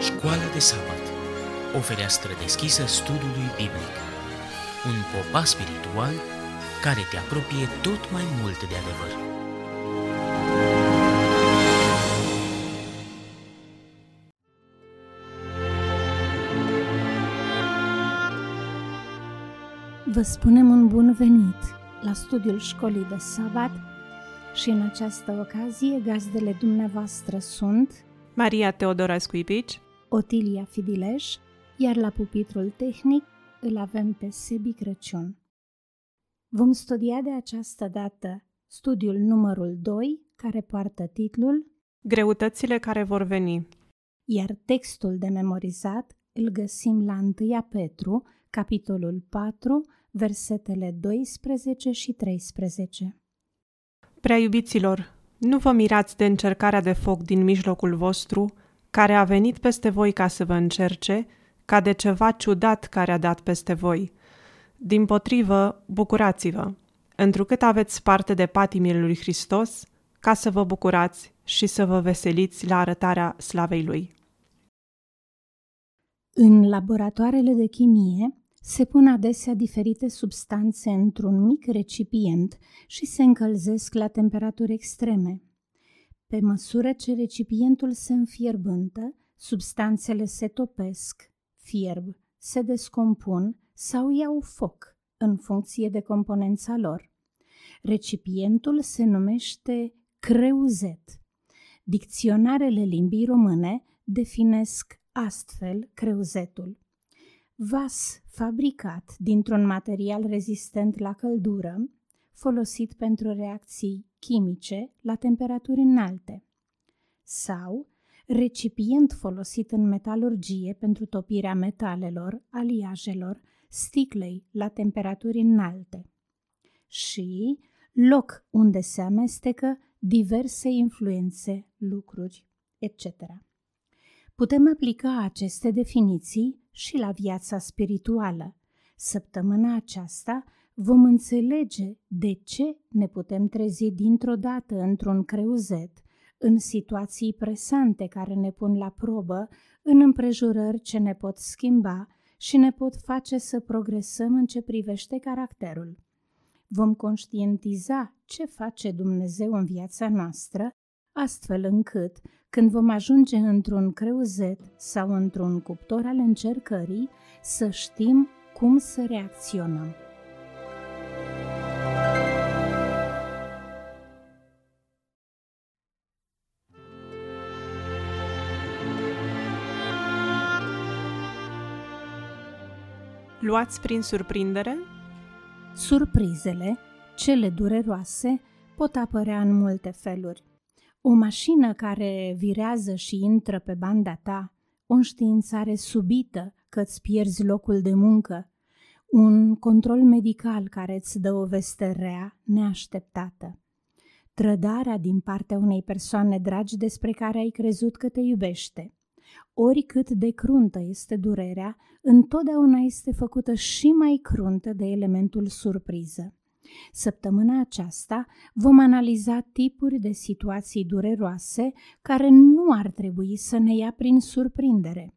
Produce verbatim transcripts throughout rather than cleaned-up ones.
Școala de sabat, o fereastră deschisă studiului biblic. Un popas spiritual care te apropie tot mai mult de adevăr. Vă spunem un bun venit la studiul școlii de sabat și în această ocazie gazdele dumneavoastră sunt Maria Teodora Scuipici, Otilia Fidileș, iar la pupitrul tehnic îl avem pe Sebi Crăciun. Vom studia de această dată studiul numărul doi, care poartă titlul Greutățile care vor veni. Iar textul de memorizat îl găsim la întâi Petru, capitolul patru, versetele doisprezece și treisprezece. Prea iubiților, nu vă mirați de încercarea de foc din mijlocul vostru, care a venit peste voi ca să vă încerce, ca de ceva ciudat care a dat peste voi. Dimpotrivă, bucurați-vă, întrucât aveți parte de patimile lui Hristos, ca să vă bucurați și să vă veseliți la arătarea slavei Lui. În laboratoarele de chimie se pun adesea diferite substanțe într-un mic recipient și se încălzesc la temperaturi extreme. Pe măsură ce recipientul se înfierbântă, substanțele se topesc, fierb, se descompun sau iau foc în funcție de componența lor. Recipientul se numește creuzet. Dicționarele limbii române definesc astfel creuzetul: vas fabricat dintr-un material rezistent la căldură, folosit pentru reacții chimice la temperaturi înalte, sau recipient folosit în metalurgie pentru topirea metalelor, aliajelor, sticlei la temperaturi înalte, și loc unde se amestecă diverse influențe, lucruri, et cetera. Putem aplica aceste definiții și la viața spirituală. Săptămâna aceasta vom înțelege de ce ne putem trezi dintr-o dată într-un creuzet, în situații presante care ne pun la probă, în împrejurări ce ne pot schimba și ne pot face să progresăm în ce privește caracterul. Vom conștientiza ce face Dumnezeu în viața noastră, astfel încât, când vom ajunge într-un creuzet sau într-un cuptor al încercării, să știm cum să reacționăm. Luați prin surprindere? Surprizele, cele dureroase, pot apărea în multe feluri. O mașină care virează și intră pe banda ta, o înștiințare subită că îți pierzi locul de muncă, un control medical care îți dă o veste rea, neașteptată, trădarea din partea unei persoane dragi despre care ai crezut că te iubește. Oricât de cruntă este durerea, întotdeauna este făcută și mai cruntă de elementul surpriză. Săptămâna aceasta vom analiza tipuri de situații dureroase care nu ar trebui să ne ia prin surprindere.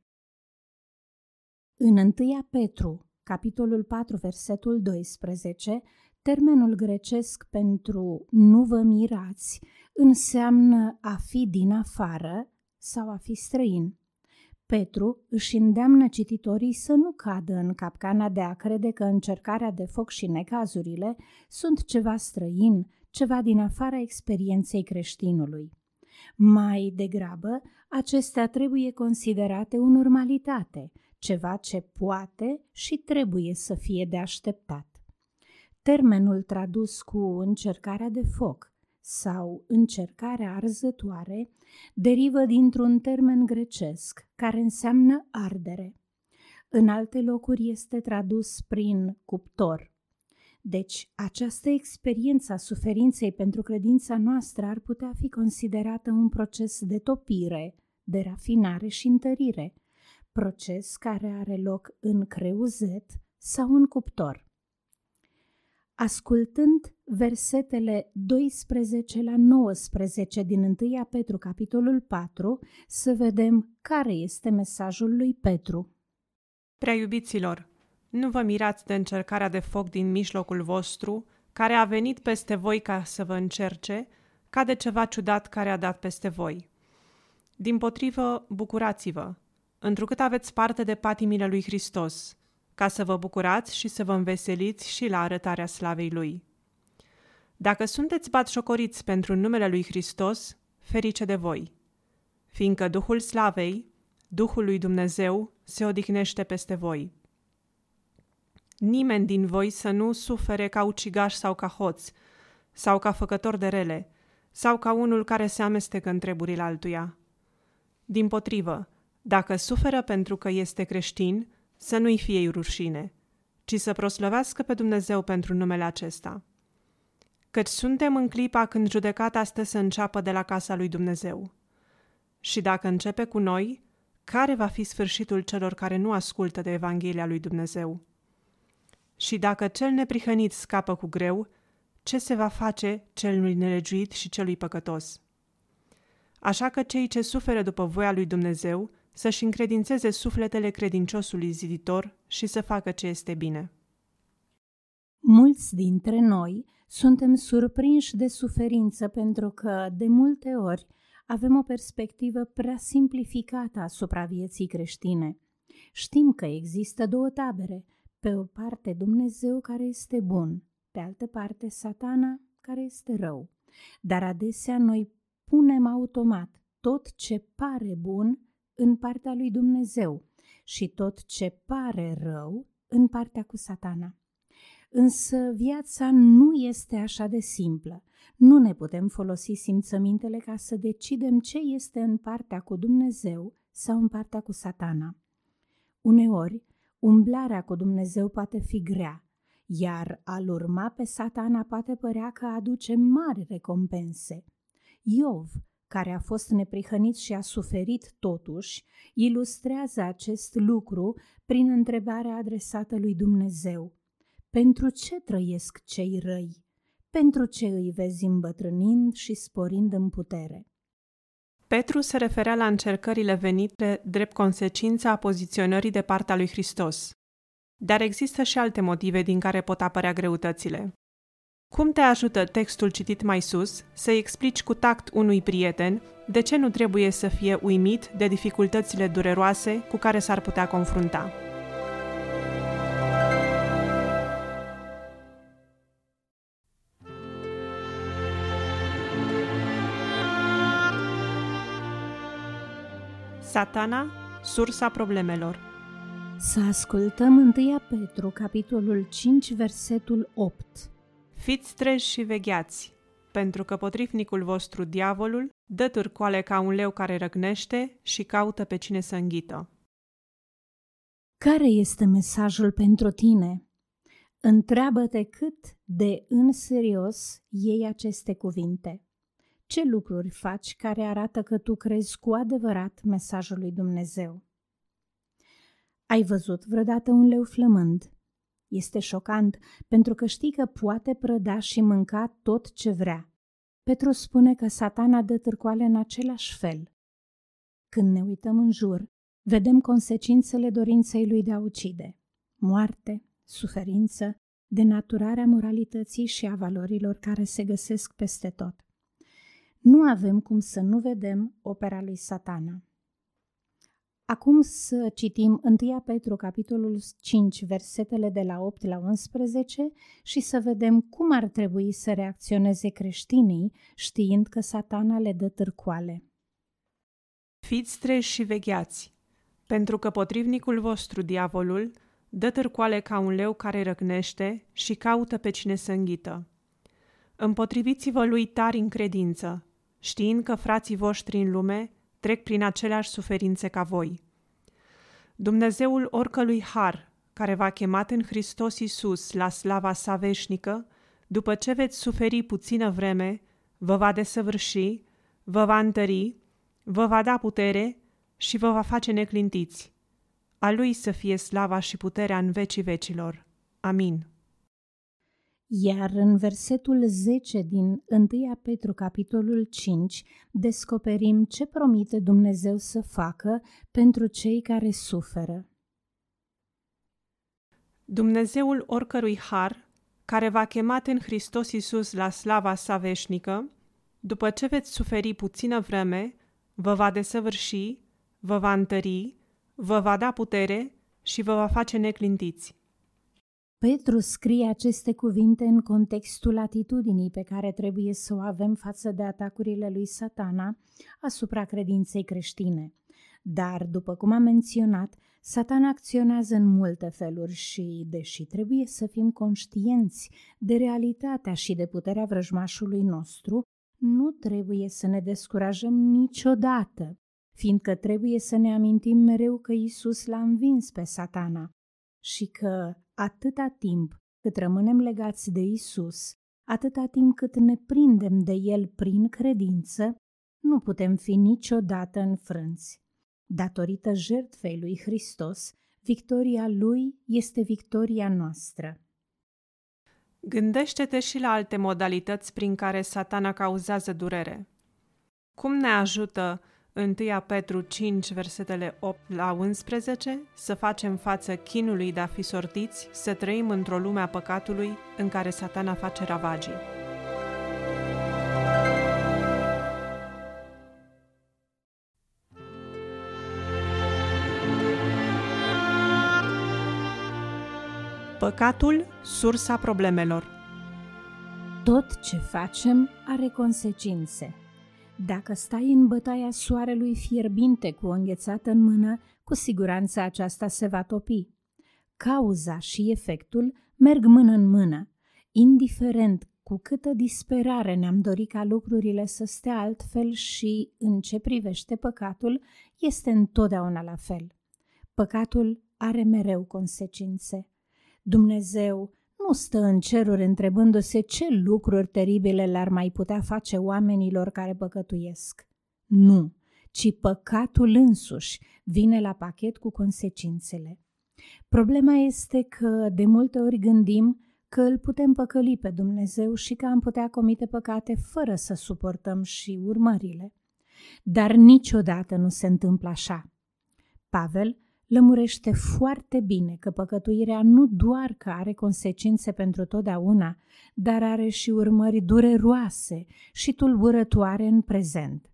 În întâi Petru, capitolul patru, versetul doisprezece, termenul grecesc pentru nu vă mirați înseamnă a fi din afară sau a fi străin. Petru își îndeamnă cititorii să nu cadă în capcana de a crede că încercarea de foc și necazurile sunt ceva străin, ceva din afara experienței creștinului. Mai degrabă, acestea trebuie considerate o normalitate, ceva ce poate și trebuie să fie de așteptat. Termenul tradus cu încercarea de foc sau încercarea arzătoare derivă dintr-un termen grecesc care înseamnă ardere. În alte locuri este tradus prin cuptor. Deci, această experiență a suferinței pentru credința noastră ar putea fi considerată un proces de topire, de rafinare și întărire, proces care are loc în creuzet sau în cuptor. Ascultând versetele doisprezece la nouăsprezece din întâi Petru, capitolul patru, să vedem care este mesajul lui Petru. Prea iubiților, nu vă mirați de încercarea de foc din mijlocul vostru, care a venit peste voi ca să vă încerce, ca de ceva ciudat care a dat peste voi. Dimpotrivă, bucurați-vă, întrucât aveți parte de patimile lui Hristos, ca să vă bucurați și să vă înveseliți și la arătarea slavei Lui. Dacă sunteți batjocoriți pentru numele lui Hristos, ferice de voi, fiindcă Duhul slavei, Duhul lui Dumnezeu, se odihnește peste voi. Nimeni din voi să nu sufere ca ucigaș sau ca hoț, sau ca făcător de rele, sau ca unul care se amestecă în treburile altuia. Dimpotrivă, dacă suferă pentru că este creștin, să nu-i fie rușine, ci să proslăvească pe Dumnezeu pentru numele acesta. Căci suntem în clipa când judecata stă să înceapă de la casa lui Dumnezeu. Și dacă începe cu noi, care va fi sfârșitul celor care nu ascultă de Evanghelia lui Dumnezeu? Și dacă cel neprihănit scapă cu greu, ce se va face celui nelegiuit și celui păcătos? Așa că cei ce suferă după voia lui Dumnezeu să-și încredințeze sufletele credinciosului ziditor și să facă ce este bine. Mulți dintre noi suntem surprinși de suferință pentru că, de multe ori, avem o perspectivă prea simplificată asupra vieții creștine. Știm că există două tabere, pe o parte Dumnezeu care este bun, pe altă parte Satana care este rău. Dar adesea noi punem automat tot ce pare bun în partea lui Dumnezeu și tot ce pare rău în partea cu Satana. Însă viața nu este așa de simplă. Nu ne putem folosi simțămintele ca să decidem ce este în partea cu Dumnezeu sau în partea cu Satana. Uneori, umblarea cu Dumnezeu poate fi grea, iar a-l urma pe Satana poate părea că aduce mari recompense. Iov, care a fost neprihănit și a suferit totuși, ilustrează acest lucru prin întrebarea adresată lui Dumnezeu. Pentru ce trăiesc cei răi? Pentru ce îi vezi îmbătrânind și sporind în putere? Petru se referea la încercările venite drept consecința a poziționării de partea lui Hristos. Dar există și alte motive din care pot apărea greutățile. Cum te ajută textul citit mai sus să-i explici cu tact unui prieten de ce nu trebuie să fie uimit de dificultățile dureroase cu care s-ar putea confrunta? Satana, sursa problemelor. Să ascultăm întâi Petru, capitolul cinci, versetul opt. Fiți treji și vegheați, pentru că potrivnicul vostru, diavolul, dă târcoale ca un leu care răgnește și caută pe cine să înghită. Care este mesajul pentru tine? Întreabă-te cât de în serios iei aceste cuvinte. Ce lucruri faci care arată că tu crezi cu adevărat mesajul lui Dumnezeu? Ai văzut vreodată un leu flămând? Este șocant pentru că știi că poate prăda și mânca tot ce vrea. Petru spune că Satana dă târcoale în același fel. Când ne uităm în jur, vedem consecințele dorinței lui de a ucide: moarte, suferință, denaturarea moralității și a valorilor care se găsesc peste tot. Nu avem cum să nu vedem opera lui Satana. Acum să citim întâi Petru, capitolul cinci, versetele de la opt la unsprezece și să vedem cum ar trebui să reacționeze creștinii știind că Satana le dă târcoale. Fiți treji și vegheați, pentru că potrivnicul vostru, diavolul, dă târcoale ca un leu care răgnește și caută pe cine să înghită. Împotriviți-vă lui tari în credință, știind că frații voștri în lume trec prin aceleași suferințe ca voi. Dumnezeul oricălui har, care v-a chemat în Hristos Iisus la slava sa veșnică, după ce veți suferi puțină vreme, vă va desăvârși, vă va întări, vă va da putere și vă va face neclintiți. A lui să fie slava și puterea în vecii vecilor. Amin. Iar în versetul zece din întâi Petru, capitolul cinci, descoperim ce promite Dumnezeu să facă pentru cei care suferă. Dumnezeul oricărui har, care v-a chemat în Hristos Iisus la slava sa veșnică, după ce veți suferi puțină vreme, vă va desăvârși, vă va întări, vă va da putere și vă va face neclintiți. Petru scrie aceste cuvinte în contextul atitudinii pe care trebuie să o avem față de atacurile lui Satana asupra credinței creștine. Dar, după cum am menționat, Satana acționează în multe feluri și, deși trebuie să fim conștienți de realitatea și de puterea vrăjmașului nostru, nu trebuie să ne descurajăm niciodată, fiindcă trebuie să ne amintim mereu că Iisus l-a învins pe Satana și că, atâta timp cât rămânem legați de Iisus, atâta timp cât ne prindem de El prin credință, nu putem fi niciodată înfrânți. Datorită jertfei lui Hristos, victoria Lui este victoria noastră. Gândește-te și la alte modalități prin care Satana cauzează durere. Cum ne ajută întâi Petru cinci, versetele opt la unsprezece, să facem față chinului de a fi sortiți, să trăim într-o lume a păcatului în care Satana face ravagii. Păcatul, sursa problemelor. Tot ce facem are consecințe. Dacă stai în bătaia soarelui fierbinte cu o înghețată în mână, cu siguranță aceasta se va topi. Cauza și efectul merg mână în mână. Indiferent cu câtă disperare ne-am dorit ca lucrurile să stea altfel și, în ce privește păcatul, este întotdeauna la fel. Păcatul are mereu consecințe. Dumnezeu nu stă în ceruri întrebându-se ce lucruri teribile le-ar mai putea face oamenilor care păcătuiesc. Nu, ci păcatul însuși vine la pachet cu consecințele. Problema este că de multe ori gândim că îl putem păcăli pe Dumnezeu și că am putea comite păcate fără să suportăm și urmările. Dar niciodată nu se întâmplă așa. Pavel lămurește foarte bine că păcătuirea nu doar că are consecințe pentru totdeauna, dar are și urmări dureroase și tulburătoare în prezent.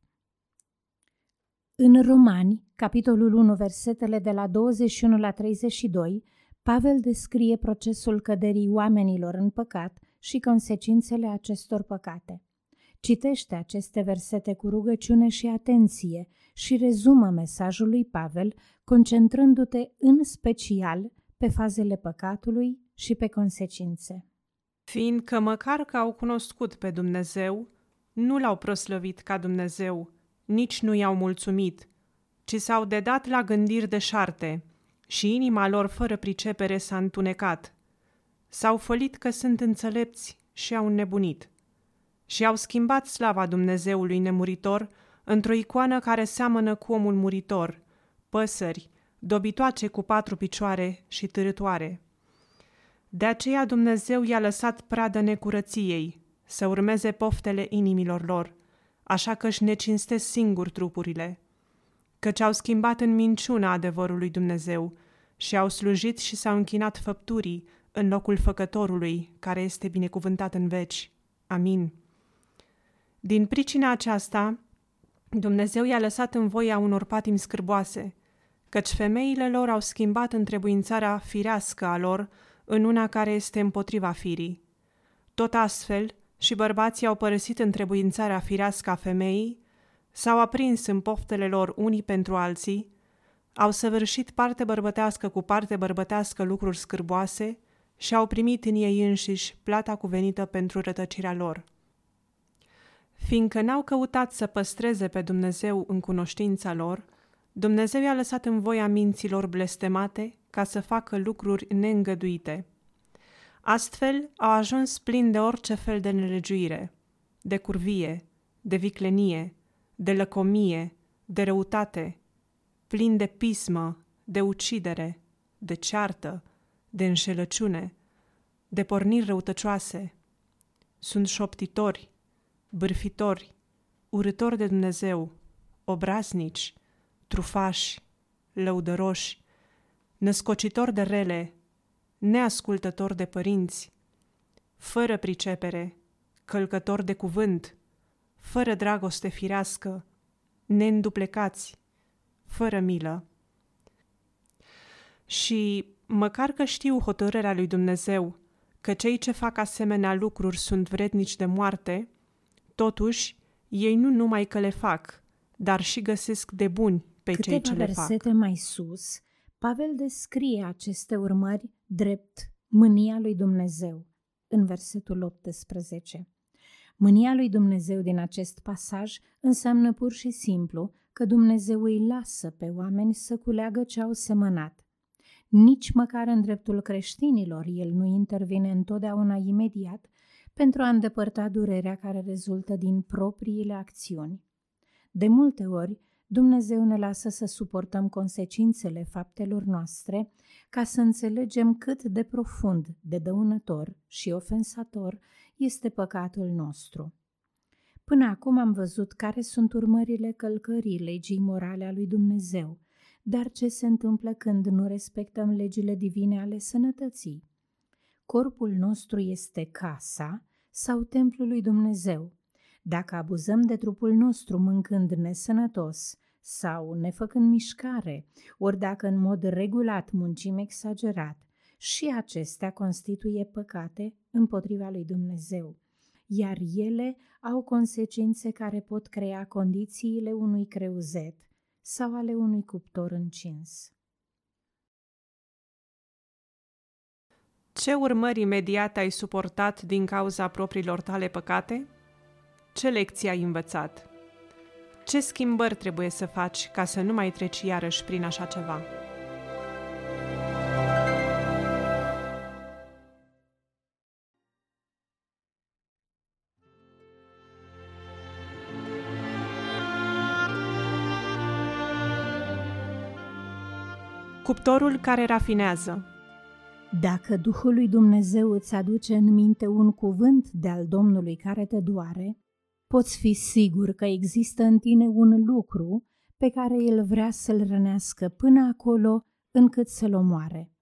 În Romani, capitolul unu, versetele de la douăzeci și unu la treizeci și doi, Pavel descrie procesul căderii oamenilor în păcat și consecințele acestor păcate. Citește aceste versete cu rugăciune și atenție și rezumă mesajul lui Pavel, concentrându-te în special pe fazele păcatului și pe consecințe. Fiindcă măcar că au cunoscut pe Dumnezeu, nu l-au proslăvit ca Dumnezeu, nici nu i-au mulțumit, ci s-au dedat la gândiri deșarte și inima lor fără pricepere s-a întunecat. S-au fălit că sunt înțelepți și au înnebunit. Și au schimbat slava Dumnezeului nemuritor într-o icoană care seamănă cu omul muritor, păsări, dobitoace cu patru picioare și târătoare. De aceea Dumnezeu i-a lăsat pradă necurăției, să urmeze poftele inimilor lor, așa că își necinstesc singur trupurile, căci au schimbat în minciuna adevărului Dumnezeu și au slujit și s-au închinat făpturii în locul Făcătorului, care este binecuvântat în veci. Amin. Din pricina aceasta, Dumnezeu i-a lăsat în voia unor patimi scârboase, căci femeile lor au schimbat întrebuințarea firească a lor în una care este împotriva firii. Tot astfel, și bărbații au părăsit întrebuințarea firească a femeii, s-au aprins în poftele lor unii pentru alții, au săvârșit parte bărbătească cu parte bărbătească lucruri scârboase și au primit în ei înșiși plata cuvenită pentru rătăcirea lor. Fiindcă n-au căutat să păstreze pe Dumnezeu în cunoștința lor, Dumnezeu i-a lăsat în voia minților blestemate ca să facă lucruri neîngăduite. Astfel au ajuns plini de orice fel de nelegiuire, de curvie, de viclenie, de lăcomie, de răutate, plini de pismă, de ucidere, de ceartă, de înșelăciune, de porniri răutăcioase. Sunt șoptitori, bârfitori, urâtori de Dumnezeu, obraznici, trufași, lăudăroși, născocitori de rele, neascultători de părinți, fără pricepere, călcători de cuvânt, fără dragoste firească, neînduplecați, fără milă. Și, măcar că știu hotărârea lui Dumnezeu, că cei ce fac asemenea lucruri sunt vrednici de moarte, totuși, ei nu numai că le fac, dar și găsesc de buni pe Câteva cei ce le fac. versete mai sus, Pavel descrie aceste urmări drept mânia lui Dumnezeu, în versetul optsprezece. Mânia lui Dumnezeu din acest pasaj înseamnă pur și simplu că Dumnezeu îi lasă pe oameni să culeagă ce au semănat. Nici măcar în dreptul creștinilor el nu intervine întotdeauna imediat pentru a îndepărta durerea care rezultă din propriile acțiuni. De multe ori, Dumnezeu ne lasă să suportăm consecințele faptelor noastre ca să înțelegem cât de profund, de dăunător și ofensator este păcatul nostru. Până acum am văzut care sunt urmările călcării legii morale a lui Dumnezeu, dar ce se întâmplă când nu respectăm legile divine ale sănătății? Corpul nostru este casa sau templul lui Dumnezeu. Dacă abuzăm de trupul nostru mâncând nesănătos sau nefăcând mișcare, ori dacă în mod regulat muncim exagerat, și acestea constituie păcate împotriva lui Dumnezeu, iar ele au consecințe care pot crea condițiile unui creuzet sau ale unui cuptor încins. Ce urmări imediate ai suportat din cauza propriilor tale păcate? Ce lecții ai învățat? Ce schimbări trebuie să faci ca să nu mai treci iarăși prin așa ceva? Cuptorul care rafinează. Dacă Duhul lui Dumnezeu îți aduce în minte un cuvânt de-al Domnului care te doare, poți fi sigur că există în tine un lucru pe care El vrea să-l rănească până acolo încât să-l omoare.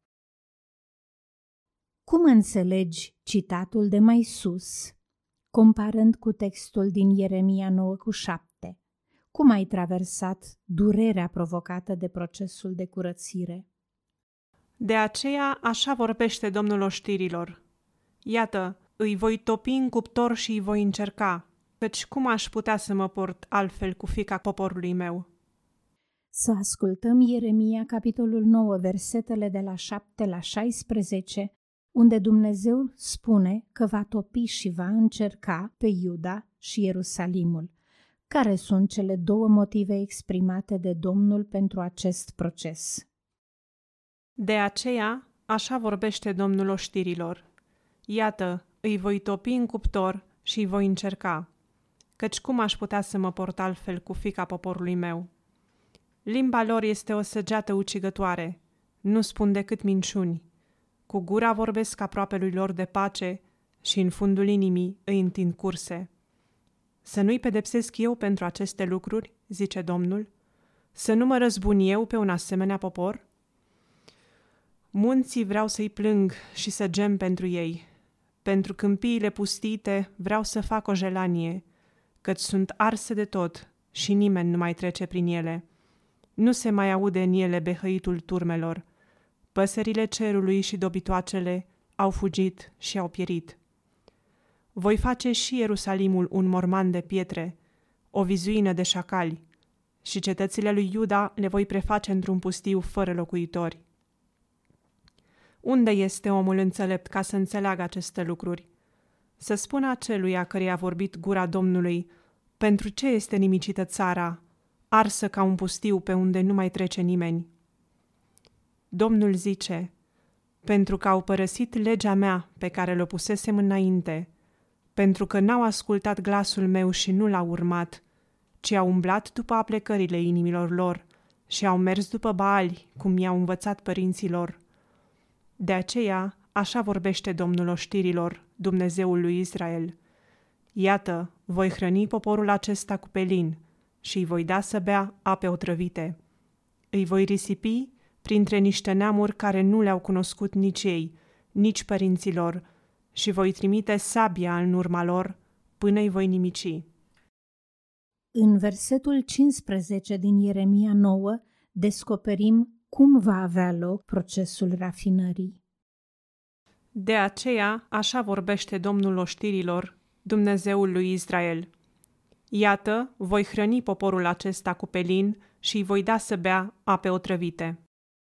Cum înțelegi citatul de mai sus, comparând cu textul din Ieremia nouă cu șapte? Cum ai traversat durerea provocată de procesul de curățire? De aceea așa vorbește Domnul oștirilor. Iată, îi voi topi în cuptor și îi voi încerca, căci cum aș putea să mă port altfel cu fiica poporului meu? Să ascultăm Ieremia, capitolul nouă, versetele de la șapte la șaisprezece, unde Dumnezeu spune că va topi și va încerca pe Iuda și Ierusalimul. Care sunt cele două motive exprimate de Domnul pentru acest proces? De aceea, așa vorbește Domnul oștirilor. Iată, îi voi topi în cuptor și îi voi încerca, căci cum aș putea să mă port altfel cu fiica poporului meu? Limba lor este o săgeată ucigătoare, nu spun decât minciuni. Cu gura vorbesc aproapelui lor de pace și în fundul inimii îi întind curse. Să nu-i pedepsesc eu pentru aceste lucruri, zice Domnul? Să nu mă răzbun eu pe un asemenea popor? Munții vreau să-i plâng și să gem pentru ei. Pentru câmpiile pustite vreau să fac o jelanie, căci sunt arse de tot și nimeni nu mai trece prin ele. Nu se mai aude în ele behăitul turmelor. Păsările cerului și dobitoacele au fugit și au pierit. Voi face și Ierusalimul un morman de pietre, o vizuină de șacali, și cetățile lui Iuda le voi preface într-un pustiu fără locuitori. Unde este omul înțelept ca să înțeleagă aceste lucruri? Să spună aceluia căreia a vorbit gura Domnului, pentru ce este nimicită țara, arsă ca un pustiu pe unde nu mai trece nimeni? Domnul zice, pentru că au părăsit legea mea pe care le-o pusesem înainte, pentru că n-au ascultat glasul meu și nu l-au urmat, ci au umblat după aplecările inimilor lor și au mers după Baali, cum i-au învățat părinții lor. De aceea, așa vorbește Domnul oștirilor, Dumnezeul lui Israel. Iată, voi hrăni poporul acesta cu pelin și îi voi da să bea ape otrăvite. Îi voi risipi printre niște neamuri care nu le-au cunoscut nici ei, nici părinților, și voi trimite sabia în urma lor până îi voi nimici. În versetul cincisprezece din Ieremia nouă descoperim cum va avea loc procesul rafinării. De aceea, așa vorbește Domnul oștirilor, Dumnezeul lui Israel. Iată, voi hrăni poporul acesta cu pelin și îi voi da să bea ape otrăvite.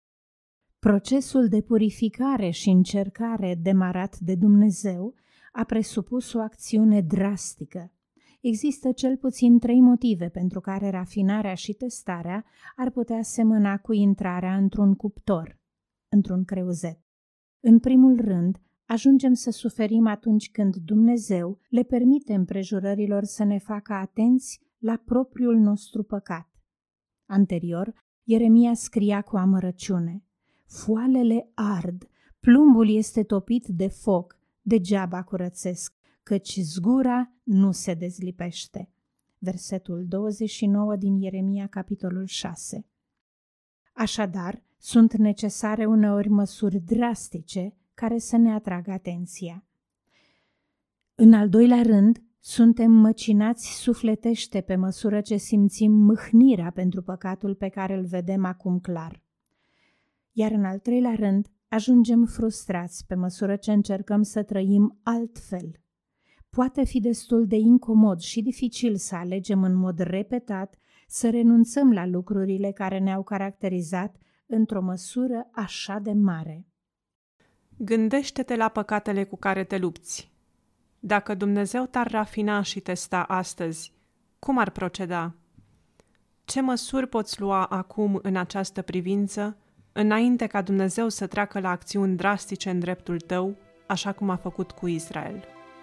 Procesul de purificare și încercare demarat de Dumnezeu a presupus o acțiune drastică. Există cel puțin trei motive pentru care rafinarea și testarea ar putea semăna cu intrarea într-un cuptor, într-un creuzet. În primul rând, ajungem să suferim atunci când Dumnezeu le permite împrejurărilor să ne facă atenți la propriul nostru păcat. Anterior, Ieremia scria cu amărăciune: foalele ard, plumbul este topit de foc, degeaba curățesc, căci zgura nu se dezlipește. Versetul douăzeci și nouă din Ieremia, capitolul șase. Așadar, sunt necesare uneori măsuri drastice care să ne atragă atenția. În al doilea rând, suntem măcinați sufletește pe măsură ce simțim mâhnirea pentru păcatul pe care îl vedem acum clar. Iar în al treilea rând, ajungem frustrați pe măsură ce încercăm să trăim altfel. Poate fi destul de incomod și dificil să alegem în mod repetat să renunțăm la lucrurile care ne-au caracterizat într-o măsură așa de mare. Gândește-te la păcatele cu care te lupți. Dacă Dumnezeu t-ar rafina și testa astăzi, cum ar proceda? Ce măsuri poți lua acum în această privință, înainte ca Dumnezeu să treacă la acțiuni drastice în dreptul tău, așa cum a făcut cu Israel?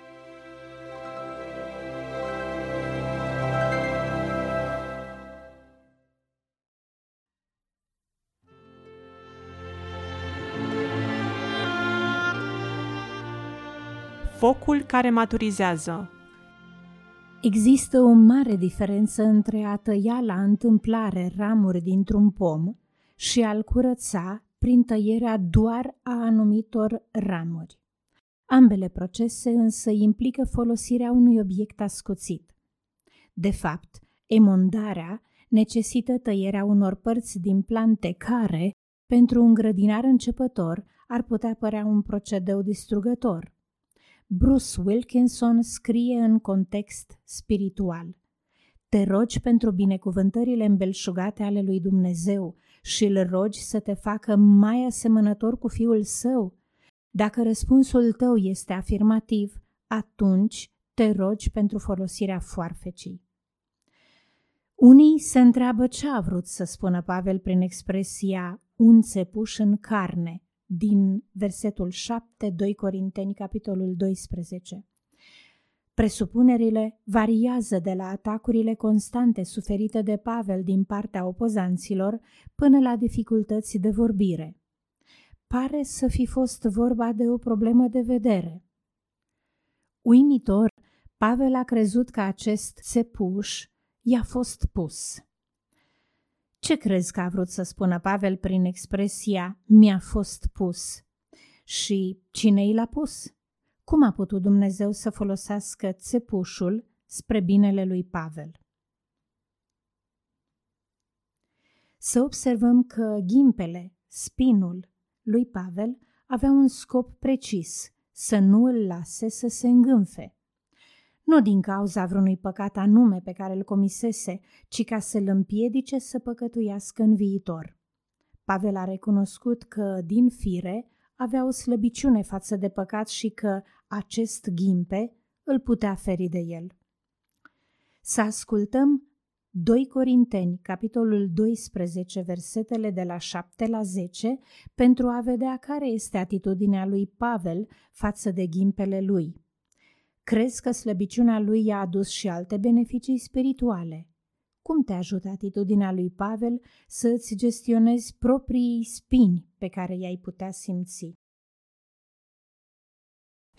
Focul care maturizează. Există o mare diferență între a tăia la întâmplare ramuri dintr-un pom și a-l curăța prin tăierea doar a anumitor ramuri. Ambele procese însă implică folosirea unui obiect ascuțit. De fapt, emondarea necesită tăierea unor părți din plante care, pentru un grădinar începător, ar putea părea un procedeu distrugător. Bruce Wilkinson scrie în context spiritual: te rogi pentru binecuvântările îmbelșugate ale lui Dumnezeu și îl rogi să te facă mai asemănător cu Fiul Său? Dacă răspunsul tău este afirmativ, atunci te rogi pentru folosirea foarfecii. Unii se întreabă ce a vrut să spună Pavel prin expresia un țepuș în carne, din versetul șapte, doi Corinteni, capitolul doisprezece. Presupunerile variază de la atacurile constante suferite de Pavel din partea opozanților până la dificultăți de vorbire. Pare să fi fost vorba de o problemă de vedere. Uimitor, Pavel a crezut că acest țepuș i-a fost pus. Ce crezi că a vrut să spună Pavel prin expresia mi-a fost pus? Și cine i l-a pus? Cum a putut Dumnezeu să folosească țepușul spre binele lui Pavel? Să observăm că ghimpele, spinul lui Pavel avea un scop precis, să nu îl lase să se îngânfe. Nu din cauza vreunui păcat anume pe care îl comisese, ci ca să-l împiedice să păcătuiască în viitor. Pavel a recunoscut că, din fire, avea o slăbiciune față de păcat și că acest ghimpe îl putea feri de el. Să ascultăm doi Corinteni, capitolul doisprezece, versetele de la șapte la zece, pentru a vedea care este atitudinea lui Pavel față de ghimpele lui. Crezi că slăbiciunea lui i-a adus și alte beneficii spirituale? Cum te ajută atitudinea lui Pavel să îți gestionezi proprii spini pe care i-ai putea simți?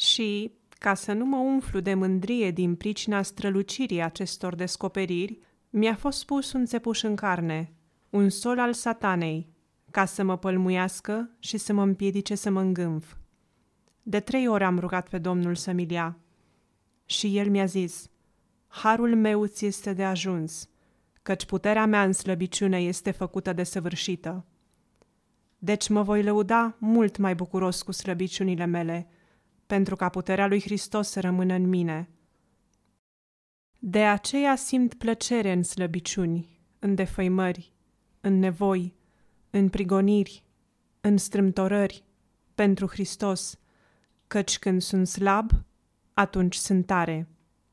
Și, ca să nu mă umflu de mândrie din pricina strălucirii acestor descoperiri, mi-a fost pus un țepuș în carne, un sol al satanei, ca să mă pălmuiască și să mă împiedice să mă îngânf. De trei ori am rugat pe Domnul să-mi ia. Și El mi-a zis: harul meu ți este de ajuns, căci puterea mea în slăbiciune este făcută desăvârșită. Deci mă voi lăuda mult mai bucuros cu slăbiciunile mele, pentru ca puterea lui Hristos să rămână în mine. De aceea simt plăcere în slăbiciuni, în defăimări, în nevoi, în prigoniri, în strâmtorări, pentru Hristos, căci când sunt slab, atunci sunt tare.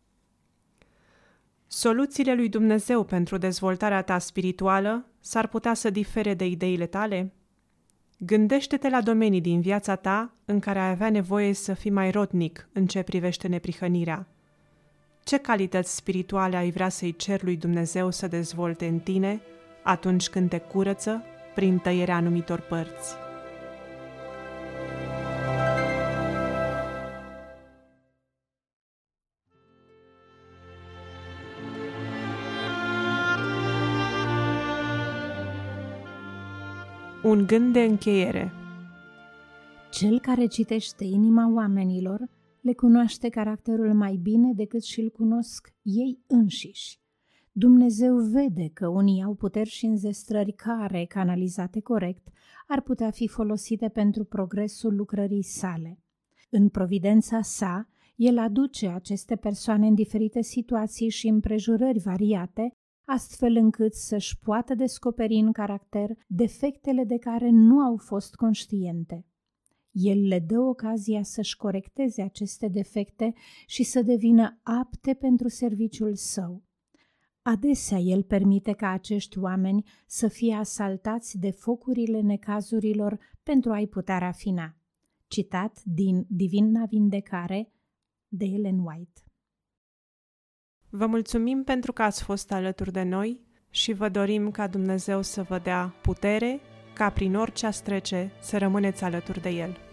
Soluțiile lui Dumnezeu pentru dezvoltarea ta spirituală s-ar putea să difere de ideile tale? Gândește-te la domenii din viața ta în care ai avea nevoie să fii mai rotnic în ce privește neprihănirea. Ce calități spirituale ai vrea să-i ceri lui Dumnezeu să dezvolte în tine atunci când te curăță prin tăierea anumitor părți? Un gând de încheiere. Cel care citește inima oamenilor le cunoaște caracterul mai bine decât și-l cunosc ei înșiși. Dumnezeu vede că unii au puteri și înzestrări care, canalizate corect, ar putea fi folosite pentru progresul lucrării sale. În providența sa, El aduce aceste persoane în diferite situații și împrejurări variate, astfel încât să-și poată descoperi în caracter defectele de care nu au fost conștiente. El le dă ocazia să-și corecteze aceste defecte și să devină apte pentru serviciul său. Adesea El permite ca acești oameni să fie asaltați de focurile necazurilor pentru a-i putea rafina. Citat din Divina Vindecare de Ellen White. Vă mulțumim pentru că ați fost alături de noi și vă dorim ca Dumnezeu să vă dea putere ca prin orice ați trece să rămâneți alături de El.